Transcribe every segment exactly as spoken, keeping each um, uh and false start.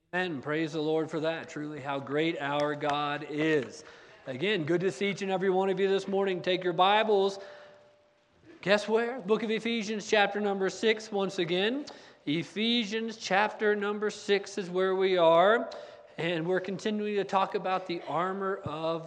And praise the Lord for that. Truly, how great our God is. Again, good to see each and every one of you this morning. Take your Bibles. Guess where? Book of Ephesians, chapter number six, once again. Ephesians, chapter number six is where we are. And we're continuing to talk about the armor of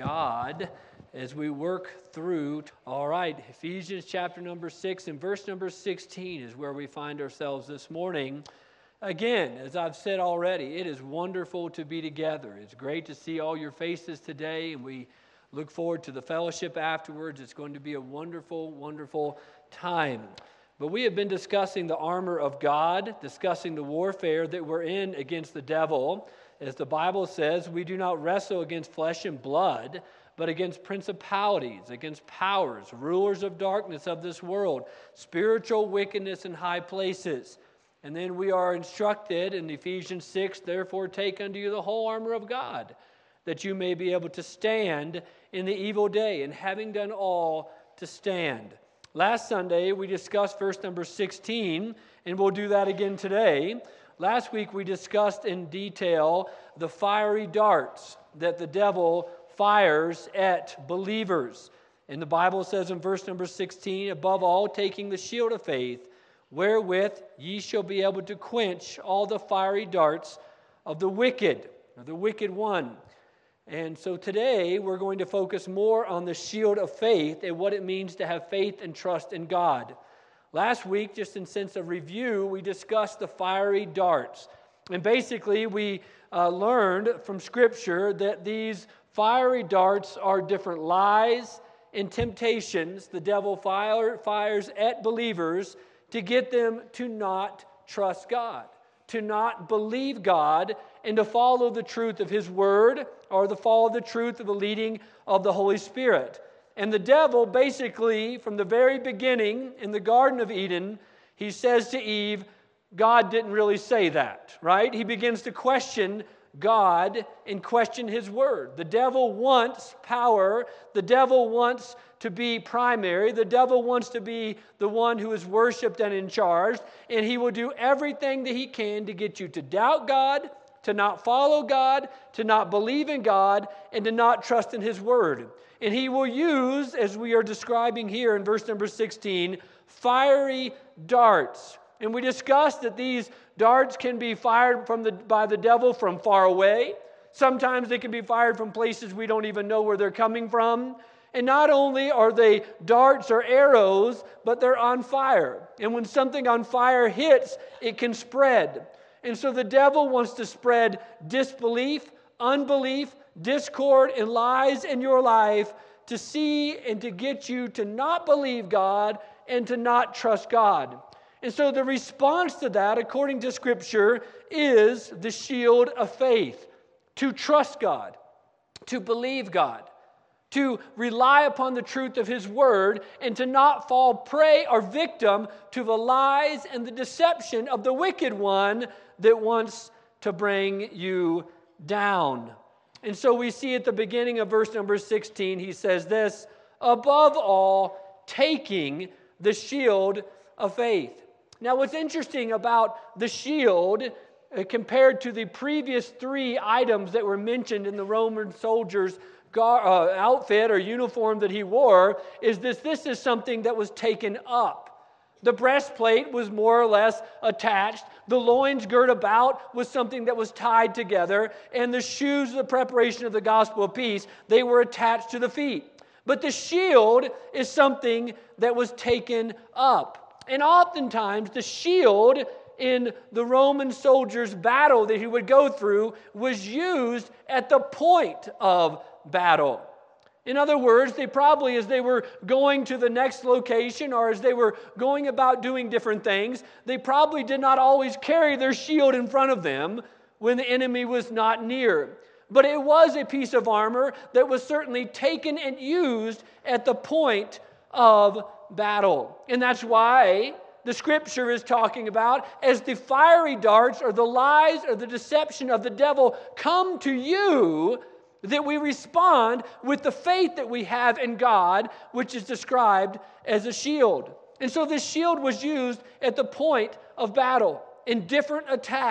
God as we work through. All right, Ephesians, chapter number six, and verse number sixteen is where we find ourselves this morning. Again, as I've said already, it is wonderful to be together. It's great to see all your faces today, and we look forward to the fellowship afterwards. It's going to be a wonderful, wonderful time. But we have been discussing the armor of God, discussing the warfare that we're in against the devil. As the Bible says, we do not wrestle against flesh and blood, but against principalities, against powers, rulers of darkness of this world, spiritual wickedness in high places. And then we are instructed in Ephesians six, therefore take unto you the whole armor of God, that you may be able to stand in the evil day, and having done all, to stand. Last Sunday, we discussed verse number sixteen, and we'll do that again today. Last week, we discussed in detail the fiery darts that the devil fires at believers. And the Bible says in verse number sixteen, above all, taking the shield of faith, wherewith ye shall be able to quench all the fiery darts of the wicked, or the wicked one. And so today we're going to focus more on the shield of faith and what it means to have faith and trust in God. Last week, just in sense of review, we discussed the fiery darts. And basically we uh, learned from Scripture that these fiery darts are different lies and temptations the devil fire, fires at believers to get them to not trust God, to not believe God, and to follow the truth of His Word, or to follow the truth of the leading of the Holy Spirit. And the devil, basically, from the very beginning in the Garden of Eden, he says to Eve, God didn't really say that, right? He begins to question God and question His Word. The devil wants power. The devil wants to be primary. The devil wants to be the one who is worshipped and in charge. And he will do everything that he can to get you to doubt God, to not follow God, to not believe in God, and to not trust in His Word. And he will use, as we are describing here in verse number sixteen, fiery darts. And we discussed that these darts can be fired from the, by the devil from far away. Sometimes they can be fired from places we don't even know where they're coming from. And not only are they darts or arrows, but they're on fire. And when something on fire hits, it can spread. And so the devil wants to spread disbelief, unbelief, discord, and lies in your life to see and to get you to not believe God and to not trust God. And so the response to that, according to Scripture, is the shield of faith. To trust God, to believe God, to rely upon the truth of His Word, and to not fall prey or victim to the lies and the deception of the wicked one that wants to bring you down. And so we see at the beginning of verse number sixteen, he says this, above all, taking the shield of faith. Now, what's interesting about the shield uh, compared to the previous three items that were mentioned in the Roman soldier's gar- uh, outfit or uniform that he wore is this, this is something that was taken up. The breastplate was more or less attached. The loins girt about was something that was tied together. And the shoes, the preparation of the gospel of peace, they were attached to the feet. But the shield is something that was taken up. And oftentimes the shield in the Roman soldier's battle that he would go through was used at the point of battle. In other words, they probably, as they were going to the next location or as they were going about doing different things, they probably did not always carry their shield in front of them when the enemy was not near. But it was a piece of armor that was certainly taken and used at the point of battle. And that's why the Scripture is talking about as the fiery darts or the lies or the deception of the devil come to you, that we respond with the faith that we have in God, which is described as a shield. And so this shield was used at the point of battle in different attacks.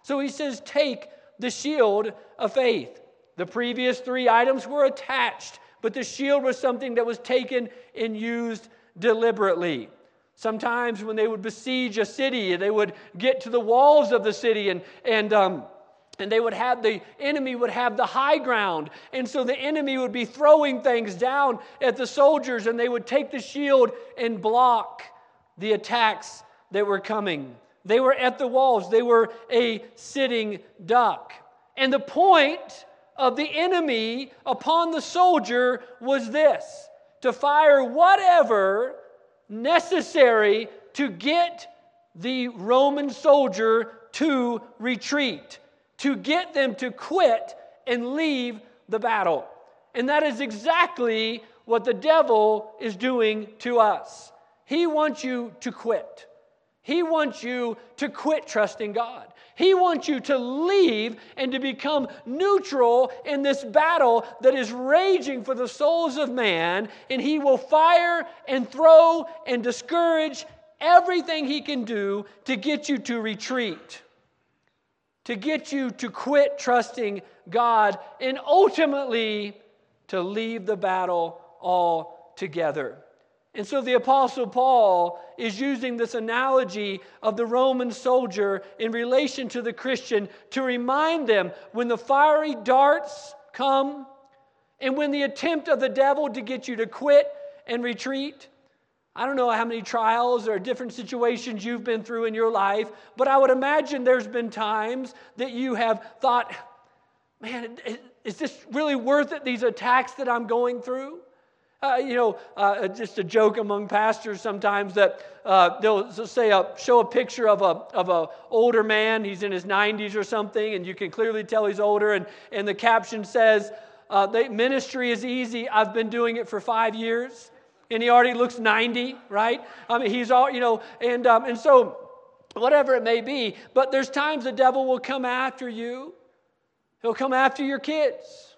So he says, take the shield of faith. The previous three items were attached, but the shield was something that was taken and used deliberately. Sometimes when they would besiege a city, they would get to the walls of the city and, and, um, and they would have, the enemy would have the high ground. And so the enemy would be throwing things down at the soldiers, and they would take the shield and block the attacks that were coming. They were at the walls. They were a sitting duck. And the point of the enemy upon the soldier was this: to fire whatever necessary to get the Roman soldier to retreat, to get them to quit and leave the battle. And that is exactly what the devil is doing to us. He wants you to quit. He wants you to quit trusting God. He wants you to leave and to become neutral in this battle that is raging for the souls of man, and he will fire and throw and discourage everything he can do to get you to retreat, to get you to quit trusting God, and ultimately to leave the battle altogether. And so the Apostle Paul is using this analogy of the Roman soldier in relation to the Christian to remind them when the fiery darts come and when the attempt of the devil to get you to quit and retreat. I don't know how many trials or different situations you've been through in your life, but I would imagine there's been times that you have thought, man, is this really worth it, these attacks that I'm going through? Uh, you know, uh, just a joke among pastors sometimes that uh, they'll say, a, show a picture of a of a older man. He's in his nineties or something, and you can clearly tell he's older. And, and the caption says, uh, the ministry is easy. I've been doing it for five years. And he already looks ninety, right? I mean, he's all, you know, and um, and so whatever it may be. But there's times the devil will come after you. He'll come after your kids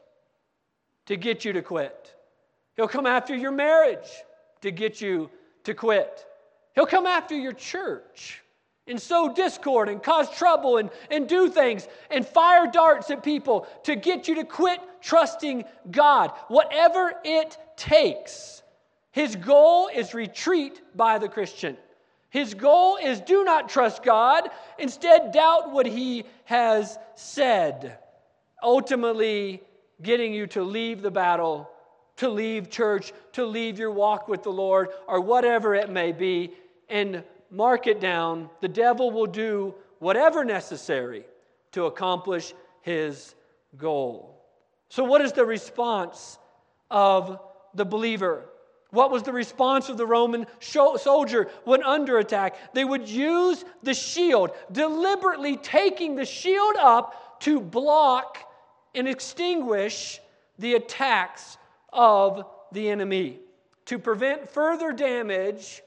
to get you to quit. He'll come after your marriage to get you to quit. He'll come after your church and sow discord and cause trouble and, and do things and fire darts at people to get you to quit trusting God. Whatever it takes. His goal is retreat by the Christian. His goal is do not trust God. Instead, doubt what He has said. Ultimately, getting you to leave the battle, to leave church, to leave your walk with the Lord, or whatever it may be, and mark it down. The devil will do whatever necessary to accomplish his goal. So what is the response of the believer? What was the response of the Roman soldier when under attack? They would use the shield, deliberately taking the shield up to block and extinguish the attacks of the enemy, to prevent further damage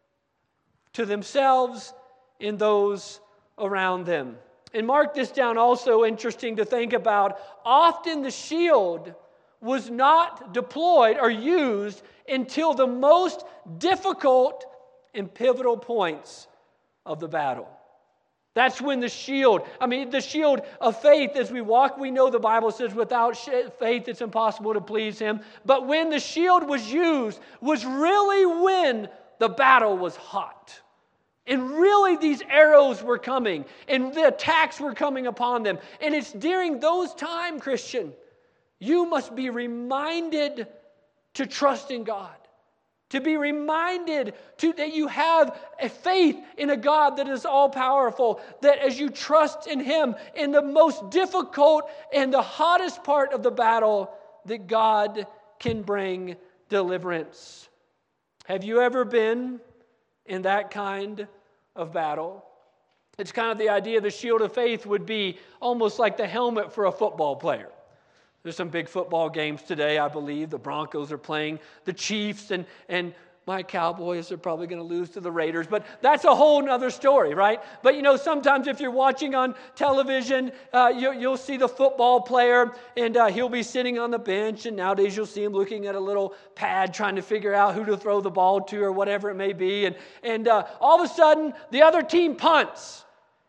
to themselves and those around them. And mark this down, also interesting to think about. Often the shield was not deployed or used until the most difficult and pivotal points of the battle. That's when the shield, I mean, the shield of faith, as we walk, we know the Bible says without faith it's impossible to please Him. But when the shield was used was really when the battle was hot. And really these arrows were coming and the attacks were coming upon them. And it's during those times, Christian, you must be reminded to trust in God. To be reminded to, that you have a faith in a God that is all-powerful, that as you trust in Him in the most difficult and the hottest part of the battle, that God can bring deliverance. Have you ever been in that kind of battle? It's kind of the idea the shield of faith would be almost like the helmet for a football player. There's some big football games today, I believe. The Broncos are playing the Chiefs, and, and my Cowboys are probably going to lose to the Raiders. But that's a whole other story, right? But, you know, sometimes if you're watching on television, uh, you, you'll see the football player, and uh, he'll be sitting on the bench. And nowadays you'll see him looking at a little pad trying to figure out who to throw the ball to or whatever it may be. And, and uh, all of a sudden, the other team punts.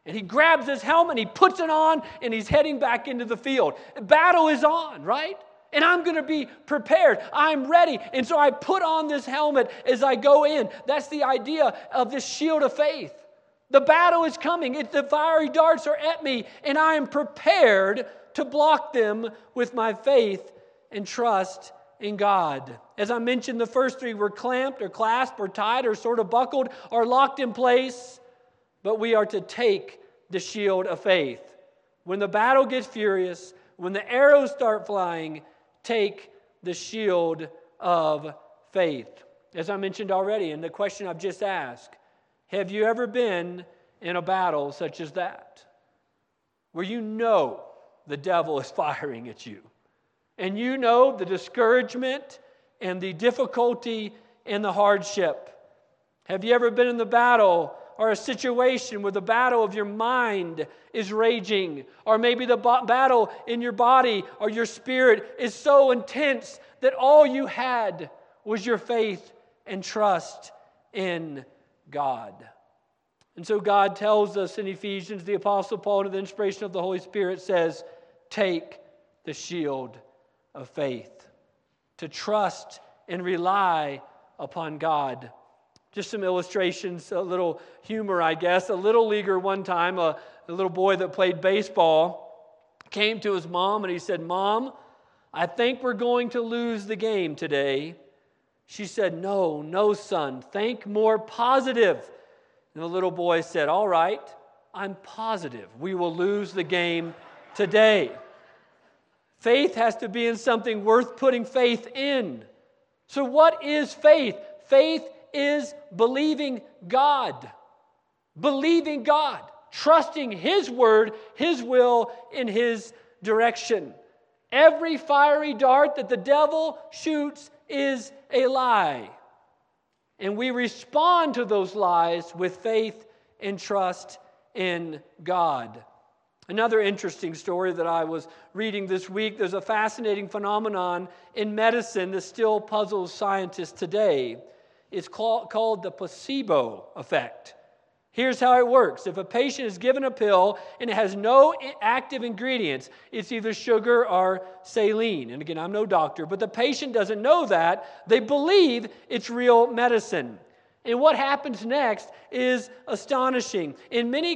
And he grabs his helmet, and he puts it on, and he's heading back into the field. Battle is on, right? And I'm going to be prepared. I'm ready. And so I put on this helmet as I go in. That's the idea of this shield of faith. The battle is coming. It, the fiery darts are at me, and I am prepared to block them with my faith and trust in God. As I mentioned, the first three were clamped or clasped or tied or sort of buckled or locked in place. But we are to take the shield of faith. When the battle gets furious, when the arrows start flying, take the shield of faith. As I mentioned already in the question I've just asked, have you ever been in a battle such as that, where you know the devil is firing at you, and you know the discouragement and the difficulty and the hardship? Have you ever been in the battle or a situation where the battle of your mind is raging, or maybe the bo- battle in your body or your spirit is so intense that all you had was your faith and trust in God? And so God tells us in Ephesians, the Apostle Paul, under the inspiration of the Holy Spirit, says, take the shield of faith, to trust and rely upon God. Just some illustrations, a little humor, I guess. A little leaguer one time, a, a little boy that played baseball, came to his mom and he said, Mom, I think we're going to lose the game today. She said, no, no, son, think more positive. And the little boy said, all right, I'm positive we will lose the game today. Faith has to be in something worth putting faith in. So what is faith? Faith is believing God. Believing God. Trusting His word, His will, in His direction. Every fiery dart that the devil shoots is a lie. And we respond to those lies with faith and trust in God. Another interesting story that I was reading this week, there's a fascinating phenomenon in medicine that still puzzles scientists today. It's called, called the placebo effect. Here's how it works. If a patient is given a pill and it has no active ingredients, it's either sugar or saline. And again, I'm no doctor, but the patient doesn't know that. They believe it's real medicine. And what happens next is astonishing. In many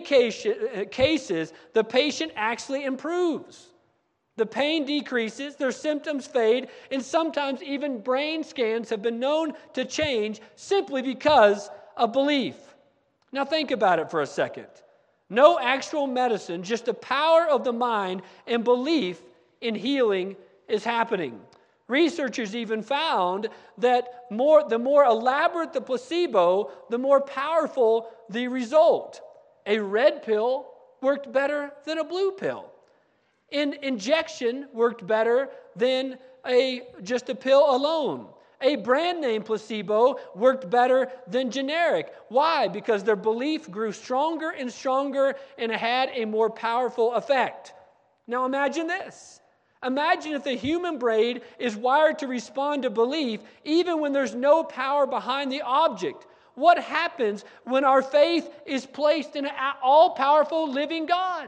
cases, the patient actually improves. The pain decreases, their symptoms fade, and sometimes even brain scans have been known to change simply because of belief. Now think about it for a second. No actual medicine, just the power of the mind and belief in healing is happening. Researchers even found that more, the more elaborate the placebo, the more powerful the result. A red pill worked better than a blue pill. An injection worked better than a just a pill alone. A brand name placebo worked better than generic. Why? Because their belief grew stronger and stronger and had a more powerful effect. Now imagine this. Imagine if the human brain is wired to respond to belief even when there's no power behind the object. What happens when our faith is placed in an all-powerful living God?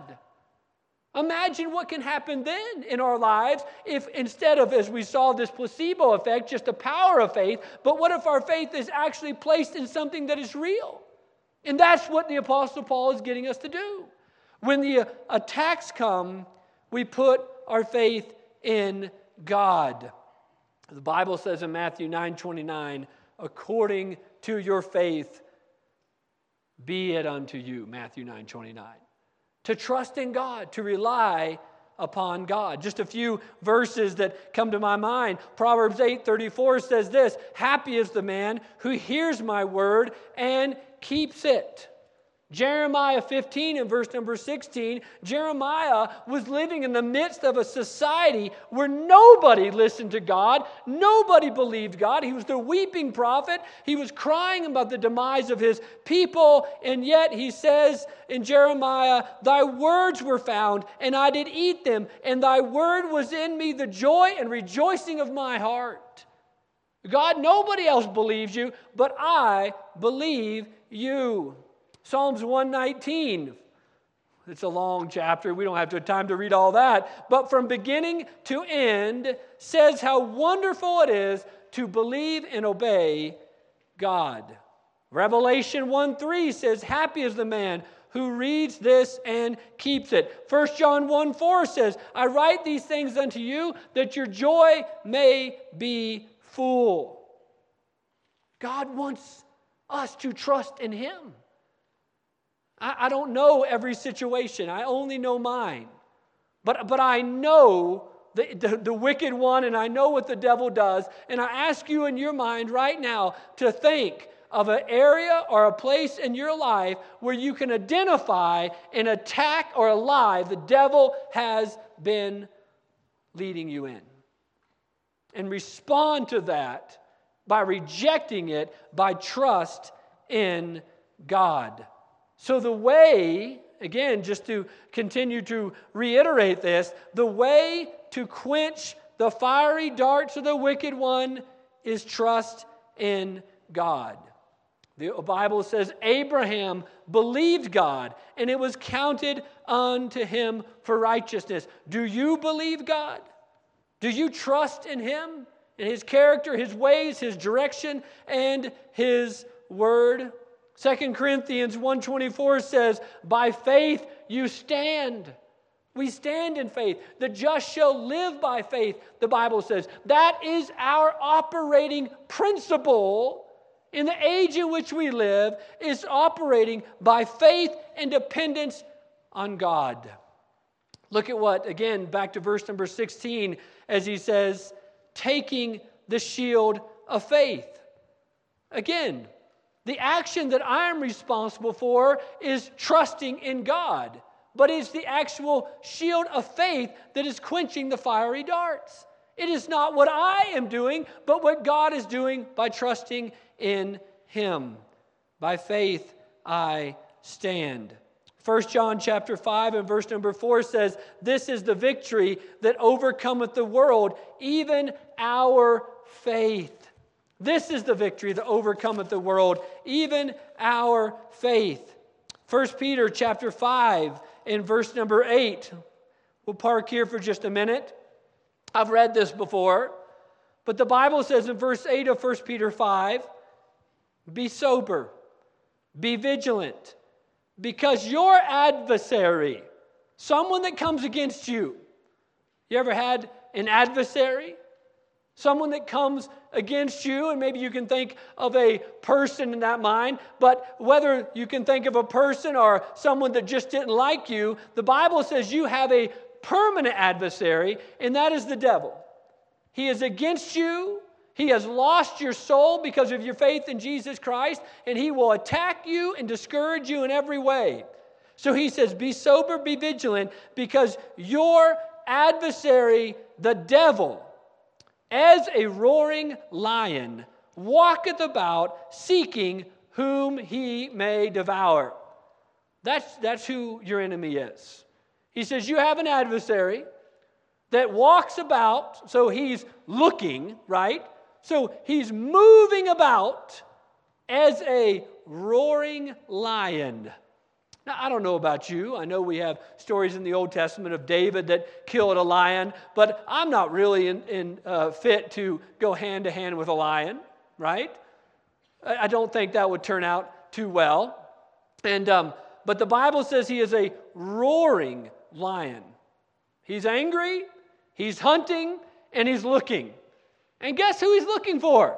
Imagine what can happen then in our lives if instead of, as we saw, this placebo effect, just the power of faith, but what if our faith is actually placed in something that is real? And that's what the Apostle Paul is getting us to do. When the attacks come, we put our faith in God. The Bible says in Matthew nine twenty-nine, according to your faith, be it unto you, Matthew nine twenty-nine. To trust in God, to rely upon God. Just a few verses that come to my mind. Proverbs eight thirty-four says this, happy is the man who hears my word and keeps it. Jeremiah fifteen and verse number sixteen, Jeremiah was living in the midst of a society where nobody listened to God, nobody believed God. He was the weeping prophet. He was crying about the demise of his people, and yet he says in Jeremiah, thy words were found, and I did eat them, and thy word was in me the joy and rejoicing of my heart. God, nobody else believes you, but I believe you. Psalms one nineteen, It's a long chapter. We don't have time to read all that. But from beginning to end says how wonderful it is to believe and obey God. Revelation one three says, happy is the man who reads this and keeps it. First John one four says, I write these things unto you that your joy may be full. God wants us to trust in Him. I, I don't know every situation. I only know mine. But, but I know the, the, the wicked one, and I know what the devil does. And I ask you in your mind right now to think of an area or a place in your life where you can identify an attack or a lie the devil has been leading you in. And respond to that by rejecting it, by trust in God. So the way, again, just to continue to reiterate this, the way to quench the fiery darts of the wicked one is trust in God. The Bible says Abraham believed God, and it was counted unto him for righteousness. Do you believe God? Do you trust in Him, in His character, His ways, His direction, and His word? Second Corinthians one twenty-four says, by faith you stand. We stand in faith. The just shall live by faith, the Bible says. That is our operating principle in the age in which we live, is operating by faith and dependence on God. Look at what, again, back to verse number sixteen, as he says, taking the shield of faith. Again, the action that I am responsible for is trusting in God, but it's the actual shield of faith that is quenching the fiery darts. It is not what I am doing, but what God is doing by trusting in Him. By faith I stand. First John chapter five and verse number four says, this is the victory that overcometh the world, even our faith. This is the victory that overcometh the world, even our faith. First Peter chapter five and verse number eight. We'll park here for just a minute. I've read this before, but the Bible says in verse eight of First Peter five, be sober, be vigilant, because your adversary, someone that comes against you, you ever had an adversary? Someone that comes against you, and maybe you can think of a person in that mind, but whether you can think of a person or someone that just didn't like you, the Bible says you have a permanent adversary, and that is the devil. He is against you. He has lost your soul because of your faith in Jesus Christ, and he will attack you and discourage you in every way. So he says, be sober, be vigilant, because your adversary, the devil, as a roaring lion, walketh about, seeking whom he may devour. That's, that's who your enemy is. He says, you have an adversary that walks about, so he's looking, right? So he's moving about as a roaring lion. Now, I don't know about you. I know we have stories in the Old Testament of David that killed a lion, but I'm not really in, in, uh, fit to go hand to hand with a lion, right? I, I don't think that would turn out too well. And um, but the Bible says he is a roaring lion. He's angry, he's hunting, and he's looking. And guess who he's looking for?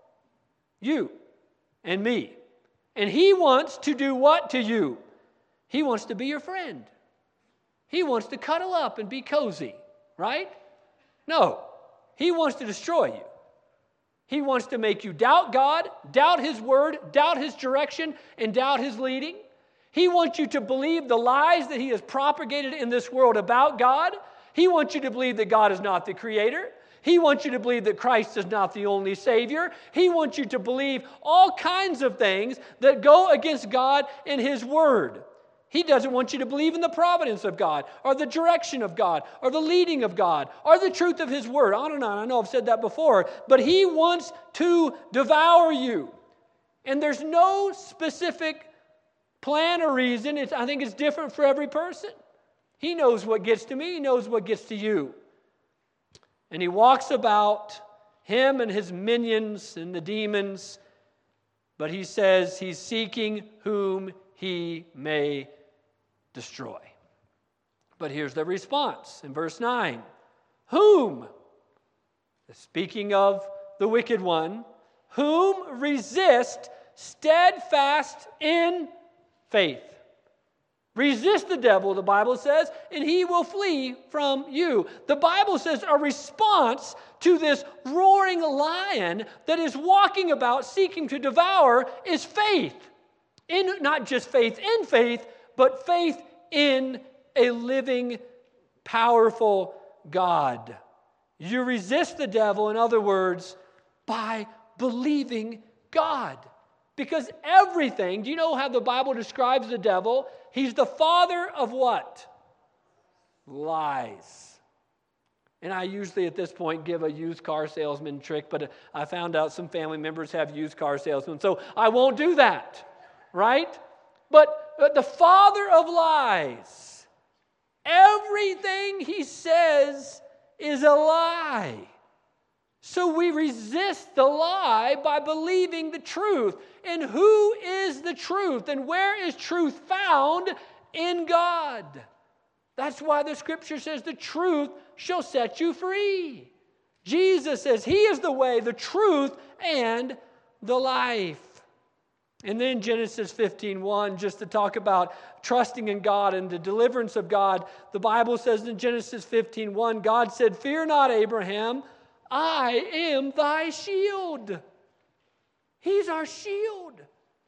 You and me. And he wants to do what to you? He wants to be your friend. He wants to cuddle up and be cozy, right? No, he wants to destroy you. He wants to make you doubt God, doubt His word, doubt His direction, and doubt His leading. He wants you to believe the lies that he has propagated in this world about God. He wants you to believe that God is not the creator. He wants you to believe that Christ is not the only Savior. He wants you to believe all kinds of things that go against God and His word. He doesn't want you to believe in the providence of God, or the direction of God, or the leading of God, or the truth of His word. On and on. I know I've said that before, but he wants to devour you. And there's no specific plan or reason. It's, I think it's different for every person. He knows what gets to me. He knows what gets to you. And he walks about, him and his minions and the demons, but he says he's seeking whom he may destroy. But here's the response in verse nine. Whom? Speaking of the wicked one, whom resist steadfast in faith. Resist the devil, the Bible says, and he will flee from you. The Bible says a response to this roaring lion that is walking about seeking to devour is faith. In, not just faith in faith, but faith in a living, powerful God. You resist the devil, in other words, by believing God. Because everything, do you know how the Bible describes the devil? He's the father of what? Lies. And I usually at this point give a used car salesman trick, but I found out some family members have used car salesmen, so I won't do that, right? But, but the father of lies, everything he says is a lie. So we resist the lie by believing the truth. And who is the truth? And where is truth found? In God. That's why the scripture says the truth shall set you free. Jesus says he is the way, the truth, and the life. And then Genesis fifteen one, just to talk about trusting in God and the deliverance of God, the Bible says in Genesis fifteen one, God said, "Fear not, Abraham, I am thy shield." He's our shield.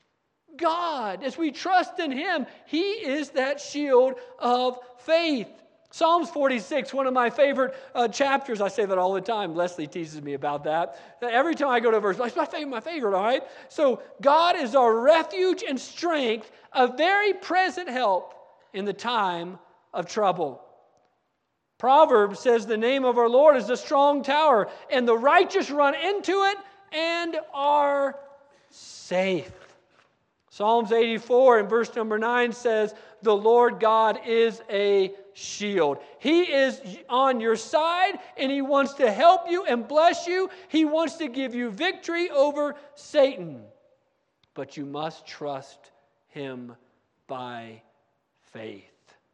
God, as we trust in him, he is that shield of faith. Psalms forty-six, one of my favorite uh, chapters. I say that all the time. Leslie teases me about that. Every time I go to a verse, it's my favorite, my favorite, all right? So God is our refuge and strength, a very present help in the time of trouble. Proverbs says the name of our Lord is a strong tower, and the righteous run into it and are safe. Psalms eighty-four and verse number nine says, the Lord God is a shield. He is on your side, and he wants to help you and bless you. He wants to give you victory over Satan. But you must trust him by faith.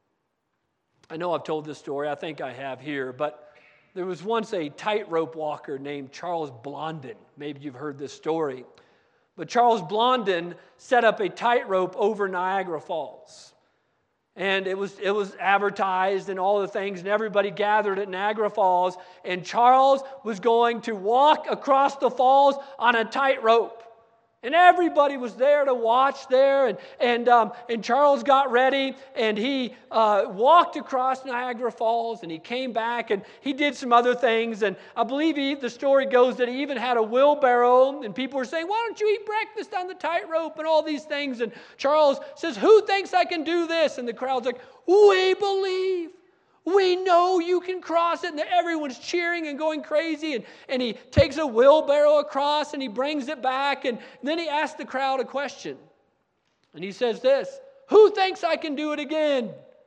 I know I've told this story, I think I have here, but there was once a tightrope walker named Charles Blondin. Maybe you've heard this story. But Charles Blondin set up a tightrope over Niagara Falls. And it was, it was advertised and all the things, and everybody gathered at Niagara Falls, and Charles was going to walk across the falls on a tightrope. And everybody was there to watch there, and and um, and Charles got ready, and he uh, walked across Niagara Falls, and he came back, and he did some other things, and I believe he, the story goes that he even had a wheelbarrow, and people were saying, why don't you eat breakfast on the tightrope, and all these things, and Charles says, who thinks I can do this? And the crowd's like, we believe. We know you can cross it. And everyone's cheering and going crazy. And, and he takes a wheelbarrow across and he brings it back. And, and then he asks the crowd a question. And he says this, who thinks I can do it again?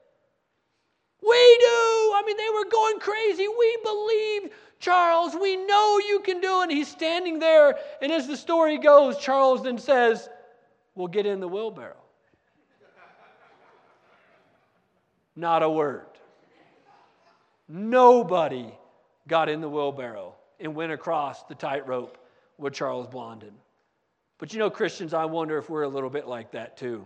We do. I mean, they were going crazy. We believe, Charles. We know you can do it. And he's standing there. And as the story goes, Charles then says, well, get in the wheelbarrow. Not a word. Nobody got in the wheelbarrow and went across the tightrope with Charles Blondin. But you know, Christians, I wonder if we're a little bit like that too.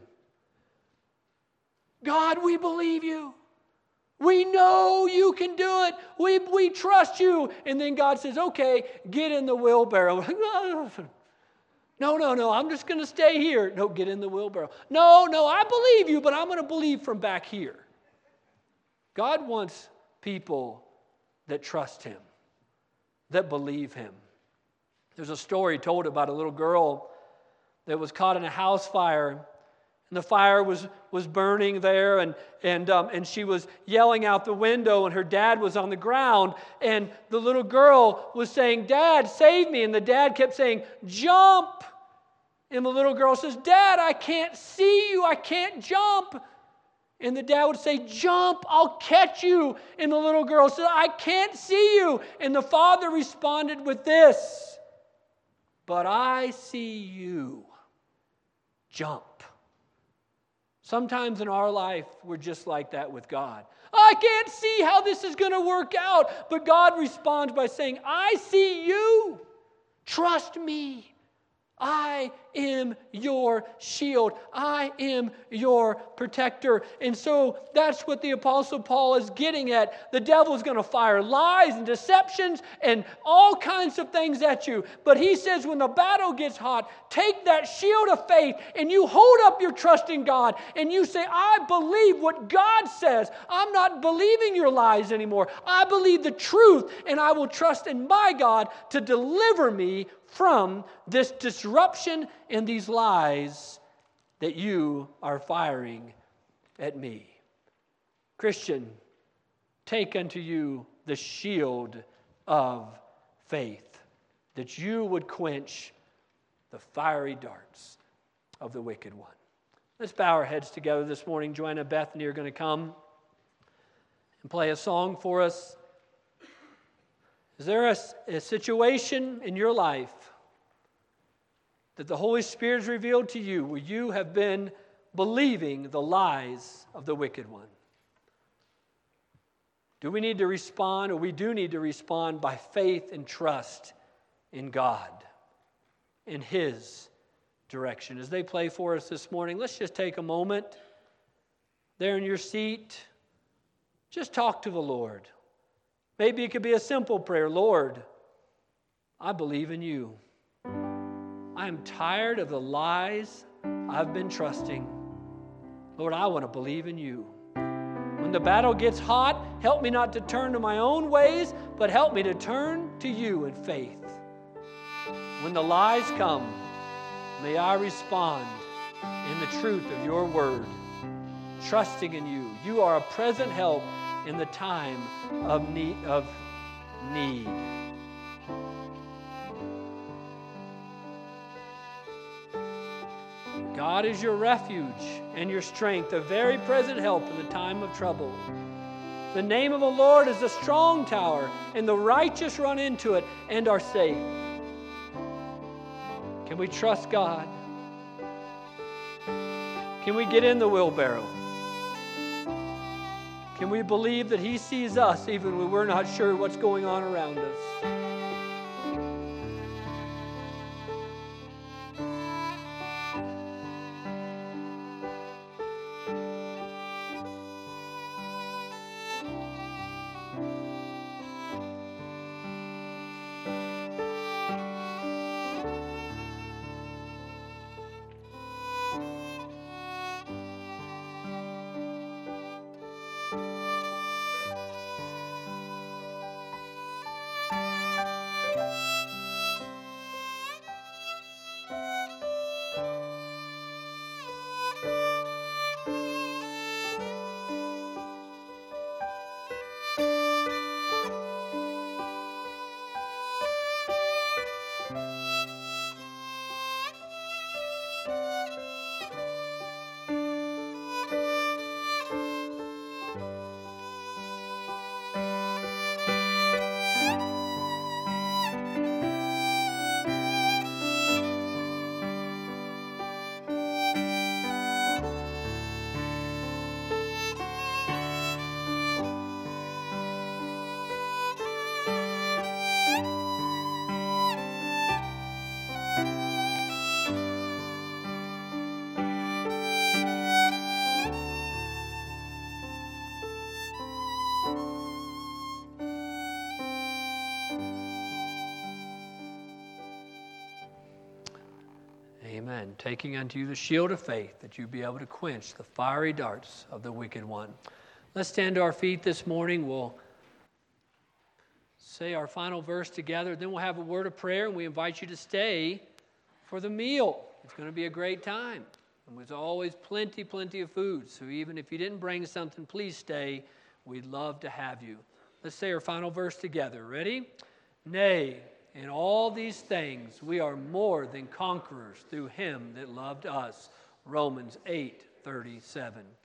God, we believe you. We know you can do it. We, we trust you. And then God says, okay, get in the wheelbarrow. No, no, no, I'm just going to stay here. No, get in the wheelbarrow. No, no, I believe you, but I'm going to believe from back here. God wants people that trust him, that believe him. There's a story told about a little girl that was caught in a house fire, and the fire was, was burning there, and, and, um, and she was yelling out the window, and her dad was on the ground, and the little girl was saying, Dad, save me, and the dad kept saying, jump. And the little girl says, Dad, I can't see you. I can't jump. And the dad would say, jump, I'll catch you. And the little girl said, I can't see you. And the father responded with this, but I see you. Jump. Sometimes in our life, we're just like that with God. I can't see how this is going to work out. But God responds by saying, I see you. Trust me. I am your shield. I am your protector. And so that's what the Apostle Paul is getting at. The devil's going to fire lies and deceptions and all kinds of things at you. But he says when the battle gets hot, take that shield of faith and you hold up your trust in God and you say, I believe what God says. I'm not believing your lies anymore. I believe the truth and I will trust in my God to deliver me from this disruption and these lies that you are firing at me. Christian, take unto you the shield of faith, that you would quench the fiery darts of the wicked one. Let's bow our heads together this morning. Joanna and Bethany are going to come and play a song for us. Is there a, a situation in your life that the Holy Spirit has revealed to you where you have been believing the lies of the wicked one? Do we need to respond, or we do need to respond by faith and trust in God, in His direction? As they play for us this morning, let's just take a moment there in your seat. Just talk to the Lord. Maybe it could be a simple prayer. Lord, I believe in you. I am tired of the lies I've been trusting. Lord, I want to believe in you. When the battle gets hot, help me not to turn to my own ways, but help me to turn to you in faith. When the lies come, may I respond in the truth of your word, trusting in you. You are a present help in the time of need. Of need. God is your refuge and your strength, a very present help in the time of trouble. The name of the Lord is a strong tower, and the righteous run into it and are safe. Can we trust God? Can we get in the wheelbarrow? Can we believe that He sees us even when we're not sure what's going on around us? Amen. Taking unto you the shield of faith, that you be able to quench the fiery darts of the wicked one. Let's stand to our feet this morning. We'll say our final verse together. Then we'll have a word of prayer, and we invite you to stay for the meal. It's going to be a great time. And there's always plenty, plenty of food. So even if you didn't bring something, please stay. We'd love to have you. Let's say our final verse together. Ready? Nay, In all these things, we are more than conquerors through him that loved us. Romans eight thirty-seven.